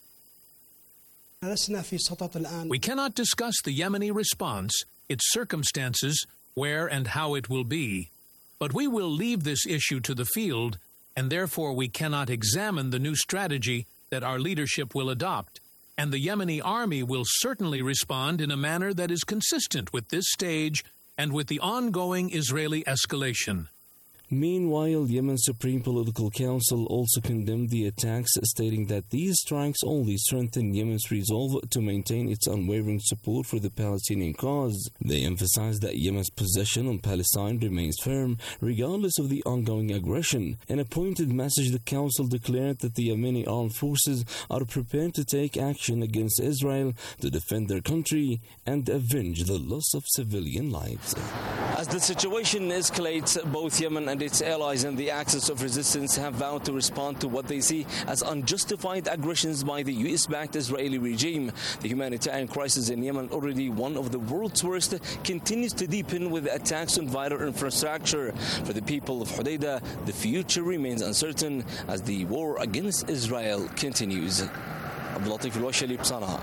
We cannot discuss the Yemeni response, its circumstances, where and how it will be. But we will leave this issue to the field, and therefore we cannot examine the new strategy that our leadership will adopt. And the Yemeni army will certainly respond in a manner that is consistent with this stage and with the ongoing Israeli escalation. Meanwhile, Yemen's Supreme Political Council also condemned the attacks, stating that these strikes only strengthen Yemen's resolve to maintain its unwavering support for the Palestinian cause. They emphasized that Yemen's position on Palestine remains firm, regardless of the ongoing aggression. In a pointed message, the Council declared that the Yemeni armed forces are prepared to take action against Israel to defend their country and avenge the loss of civilian lives. As the situation escalates, both Yemen and its allies in the axis of resistance have vowed to respond to what they see as unjustified aggressions by the U S-backed Israeli regime. The humanitarian crisis in Yemen, already one of the world's worst, continues to deepen with attacks on vital infrastructure. For the people of Hodeidah, the future remains uncertain as the war against Israel continues. Abdulatif Al-Washali, Sana'a.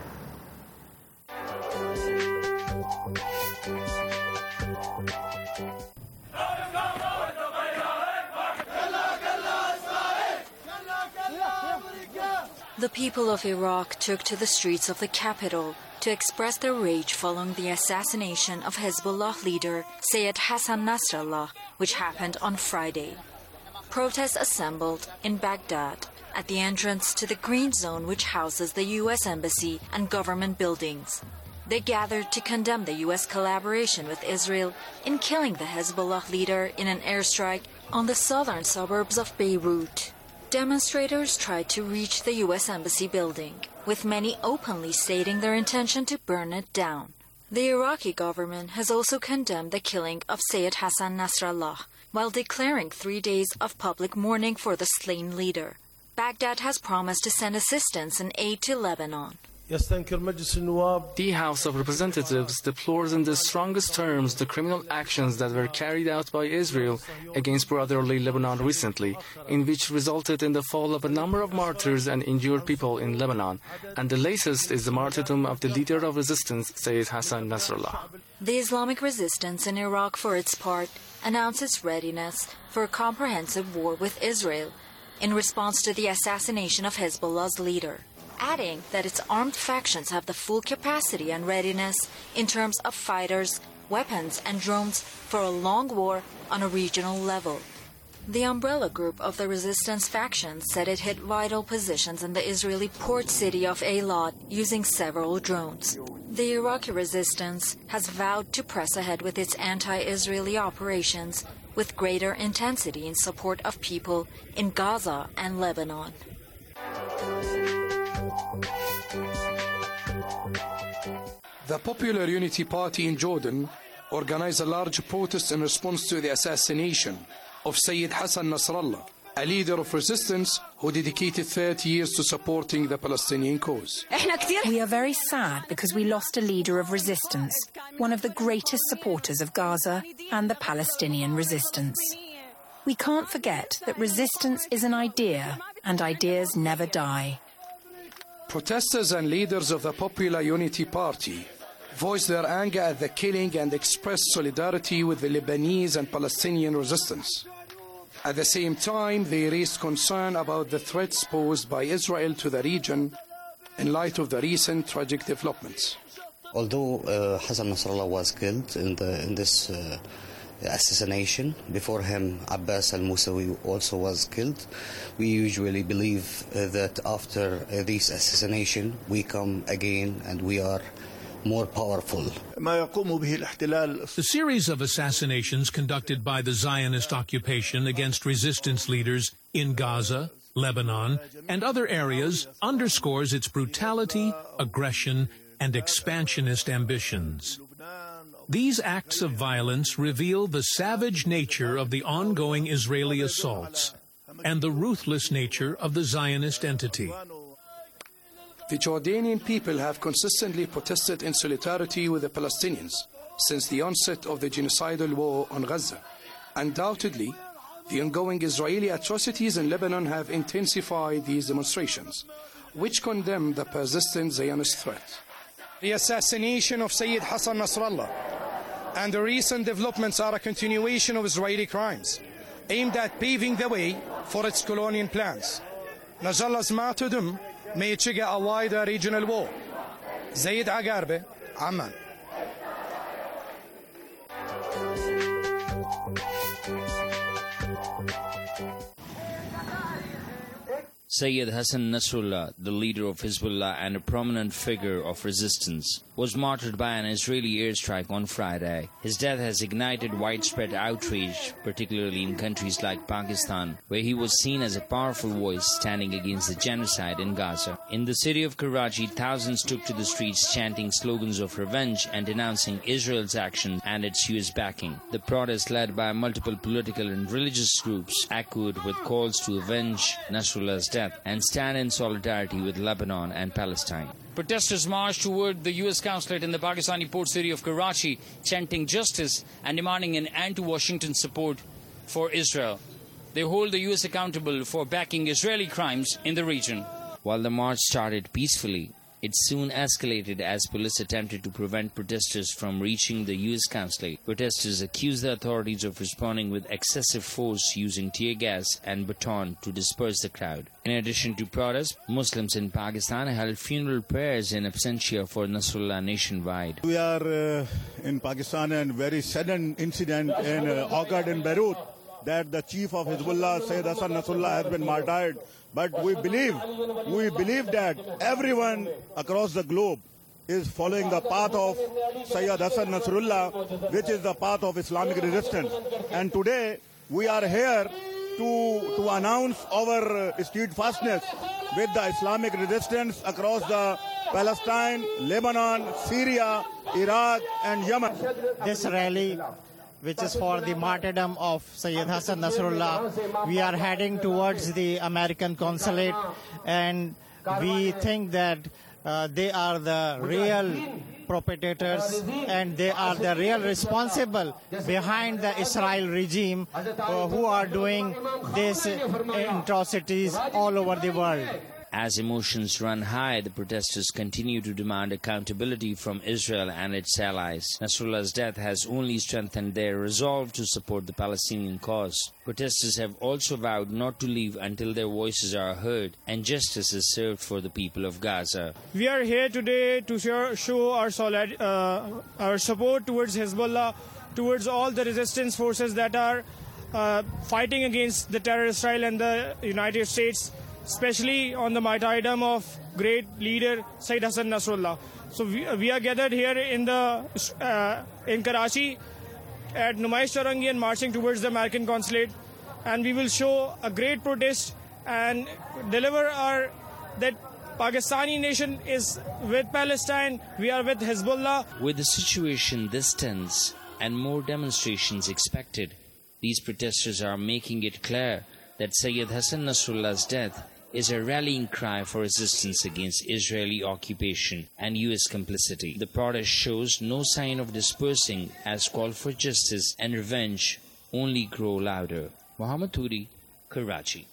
The people of Iraq took to the streets of the capital to express their rage following the assassination of Hezbollah leader Sayed Hassan Nasrallah, which happened on Friday. Protests assembled in Baghdad at the entrance to the Green Zone, which houses the U S Embassy and government buildings. They gathered to condemn the U S collaboration with Israel in killing the Hezbollah leader in an airstrike on the southern suburbs of Beirut. Demonstrators tried to reach the U S Embassy building, with many openly stating their intention to burn it down. The Iraqi government has also condemned the killing of Sayed Hassan Nasrallah, while declaring three days of public mourning for the slain leader. Baghdad has promised to send assistance and aid to Lebanon. The House of Representatives deplores in the strongest terms the criminal actions that were carried out by Israel against brotherly Lebanon recently, in which resulted in the fall of a number of martyrs and injured people in Lebanon. And the latest is the martyrdom of the leader of resistance, Sayed Hassan Nasrallah. The Islamic resistance in Iraq, for its part, announced its readiness for a comprehensive war with Israel in response to the assassination of Hezbollah's leader, adding that its armed factions have the full capacity and readiness in terms of fighters, weapons, and drones for a long war on a regional level. The umbrella group of the resistance faction said it hit vital positions in the Israeli port city of Eilat using several drones. The Iraqi resistance has vowed to press ahead with its anti-Israeli operations with greater intensity in support of people in Gaza and Lebanon. The Popular Unity Party in Jordan organized a large protest in response to the assassination of Sayyid Hassan Nasrallah, a leader of resistance who dedicated thirty years to supporting the Palestinian cause. We are very sad because we lost a leader of resistance, one of the greatest supporters of Gaza and the Palestinian resistance. We can't forget that resistance is an idea, and ideas never die. Protesters and leaders of the Popular Unity Party voiced their anger at the killing and expressed solidarity with the Lebanese and Palestinian resistance. At the same time, they raised concern about the threats posed by Israel to the region in light of the recent tragic developments. Although uh, Hassan Nasrallah was killed in, the, in this uh, assassination, before him Abbas al-Musawi also was killed, we usually believe uh, that after uh, this assassination we come again and we are more powerful. The series of assassinations conducted by the Zionist occupation against resistance leaders in Gaza, Lebanon, and other areas underscores its brutality, aggression, and expansionist ambitions. These acts of violence reveal the savage nature of the ongoing Israeli assaults and the ruthless nature of the Zionist entity. The Jordanian people have consistently protested in solidarity with the Palestinians since the onset of the genocidal war on Gaza. Undoubtedly, the ongoing Israeli atrocities in Lebanon have intensified these demonstrations, which condemn the persistent Zionist threat. The assassination of Sayyid Hassan Nasrallah and the recent developments are a continuation of Israeli crimes aimed at paving the way for its colonial plans. Nasrallah's martyrdom may trigger a wider regional war. Zaid Agarbe, Amman. Sayyid Hassan Nasrallah, the leader of Hezbollah and a prominent figure of resistance, was martyred by an Israeli airstrike on Friday. His death has ignited widespread outrage, particularly in countries like Pakistan, where he was seen as a powerful voice standing against the genocide in Gaza. In the city of Karachi, thousands took to the streets chanting slogans of revenge and denouncing Israel's action and its U S backing. The protest, led by multiple political and religious groups, echoed with calls to avenge Nasrallah's death and stand in solidarity with Lebanon and Palestine. Protesters marched toward the U S consulate in the Pakistani port city of Karachi, chanting justice and demanding an end to Washington's support for Israel. They hold the U S accountable for backing Israeli crimes in the region. While the march started peacefully, it soon escalated as police attempted to prevent protesters from reaching the U S consulate. Protesters accused the authorities of responding with excessive force, using tear gas and baton to disperse the crowd. In addition to protests, Muslims in Pakistan held funeral prayers in absentia for Nasrallah nationwide. We are uh, in Pakistan, and very sudden incident in, uh, occurred in Beirut, that the chief of Hezbollah, Sayyid Hassan Nasrallah, has been martyred. But we believe, we believe that everyone across the globe is following the path of Sayyid Hassan Nasrallah, which is the path of Islamic resistance. And today we are here to, to announce our steadfastness with the Islamic resistance across the Palestine, Lebanon, Syria, Iraq, and Yemen. This rally, which is for the martyrdom of Sayyid Hassan Nasrallah, we are heading towards the American consulate, and we think that uh, they are the real perpetrators and they are the real responsible behind the Israel regime uh, who are doing these atrocities all over the world. As emotions run high, the protesters continue to demand accountability from Israel and its allies. Nasrallah's death has only strengthened their resolve to support the Palestinian cause. Protesters have also vowed not to leave until their voices are heard and justice is served for the people of Gaza. We are here today to show, show our, solid, uh, our support towards Hezbollah, towards all the resistance forces that are uh, fighting against the terror Israel and the United States, especially on the martyrdom of great leader Sayyid Hassan Nasrallah. So we, we are gathered here in the uh, in Karachi at Numaish Chaurangi and marching towards the American consulate, and we will show a great protest and deliver our that Pakistani nation is with Palestine, we are with Hezbollah. With the situation this tense and more demonstrations expected, these protesters are making it clear that Sayyid Hassan Nasrallah's death is a rallying cry for resistance against Israeli occupation and U S complicity. The protest shows no sign of dispersing as call for justice and revenge only grow louder. Muhammad Turi, Karachi.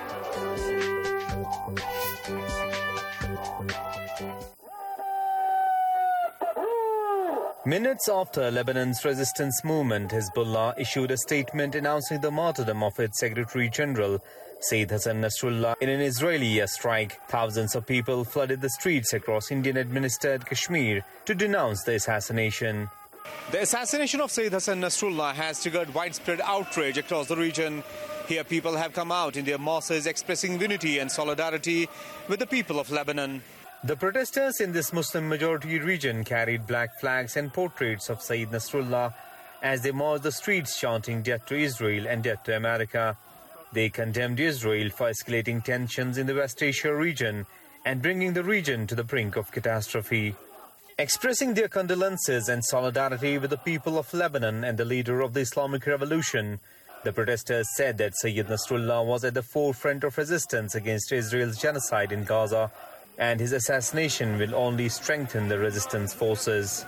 Minutes after Lebanon's resistance movement, Hezbollah issued a statement announcing the martyrdom of its Secretary General, Sayyid Hassan Nasrallah, in an Israeli airstrike. Thousands of people flooded the streets across Indian-administered Kashmir to denounce the assassination. The assassination of Sayyid Hassan Nasrallah has triggered widespread outrage across the region. Here people have come out in their masses expressing unity and solidarity with the people of Lebanon. The protesters in this Muslim-majority region carried black flags and portraits of Sayyid Nasrallah as they marched the streets chanting death to Israel and death to America. They condemned Israel for escalating tensions in the West Asia region and bringing the region to the brink of catastrophe. Expressing their condolences and solidarity with the people of Lebanon and the leader of the Islamic Revolution, the protesters said that Sayyid Nasrallah was at the forefront of resistance against Israel's genocide in Gaza, and his assassination will only strengthen the resistance forces.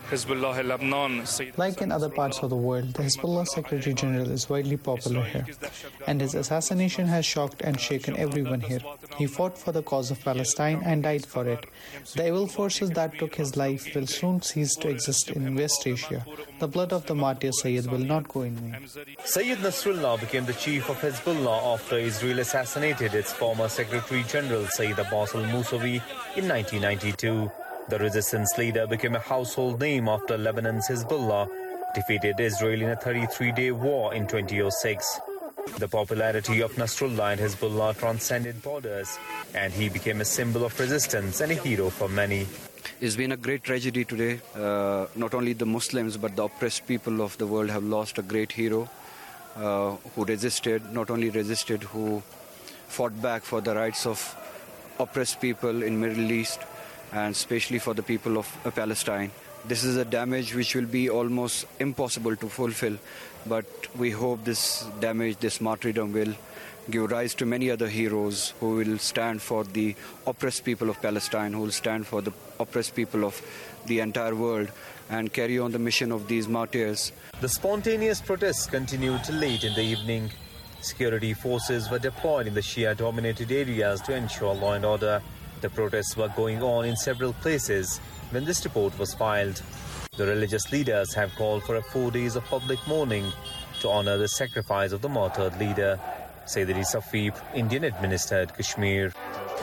Like in other parts of the world, the Hezbollah Secretary General is widely popular here, and his assassination has shocked and shaken everyone here. He fought for the cause of Palestine and died for it. The evil forces that took his life will soon cease to exist in West Asia. The blood of the martyr Sayyid will not go in vain. Sayyid Nasrallah became the chief of Hezbollah after Israel assassinated its former Secretary General Sayyid Abbas al-Musawi in nineteen ninety-two. The resistance leader became a household name after Lebanon's Hezbollah defeated Israel in a thirty-three day war in twenty oh six. The popularity of Nasrallah and Hezbollah transcended borders, and he became a symbol of resistance and a hero for many. It's been a great tragedy today. Uh, not only the Muslims, but the oppressed people of the world have lost a great hero uh, who resisted, not only resisted, who fought back for the rights of oppressed people in Middle East, and especially for the people of uh, Palestine. This is a damage which will be almost impossible to fulfill, but we hope this damage, this martyrdom will give rise to many other heroes who will stand for the oppressed people of Palestine, who will stand for the oppressed people of the entire world and carry on the mission of these martyrs. The spontaneous protests continued till late in the evening. Security forces were deployed in the Shia-dominated areas to ensure law and order. The protests were going on in several places when this report was filed. The religious leaders have called for a four days of public mourning to honor the sacrifice of the martyred leader. Sayyidi Safib, Indian-administered Kashmir.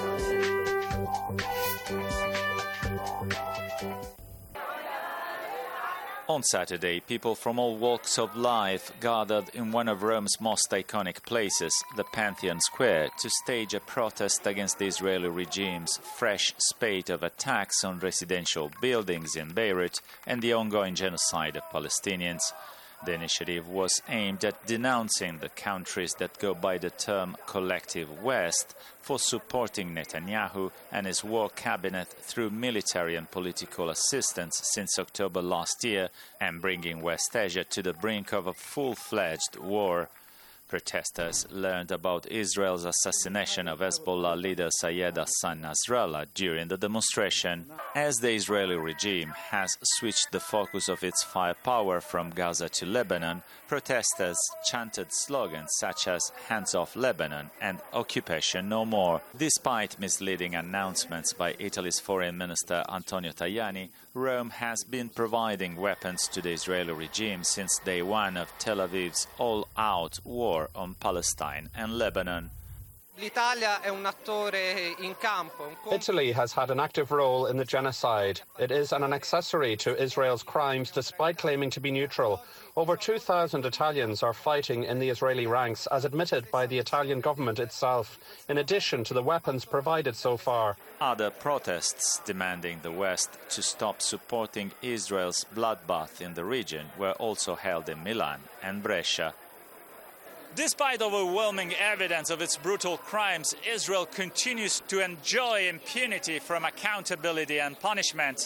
On Saturday, people from all walks of life gathered in one of Rome's most iconic places, the Pantheon Square, to stage a protest against the Israeli regime's fresh spate of attacks on residential buildings in Beirut and the ongoing genocide of Palestinians. The initiative was aimed at denouncing the countries that go by the term Collective West for supporting Netanyahu and his war cabinet through military and political assistance since October last year and bringing West Asia to the brink of a full-fledged war. Protesters learned about Israel's assassination of Hezbollah leader Sayyid Hassan Nasrallah during the demonstration. As the Israeli regime has switched the focus of its firepower from Gaza to Lebanon, protesters chanted slogans such as "Hands off Lebanon" and "Occupation no more." Despite misleading announcements by Italy's Foreign Minister Antonio Tajani, Rome has been providing weapons to the Israeli regime since day one of Tel Aviv's all-out war on Palestine and Lebanon. Italy has had an active role in the genocide. It is an accessory to Israel's crimes despite claiming to be neutral. Over two thousand Italians are fighting in the Israeli ranks, as admitted by the Italian government itself, in addition to the weapons provided so far. Other protests demanding the West to stop supporting Israel's bloodbath in the region were also held in Milan and Brescia. Despite overwhelming evidence of its brutal crimes, Israel continues to enjoy impunity from accountability and punishment.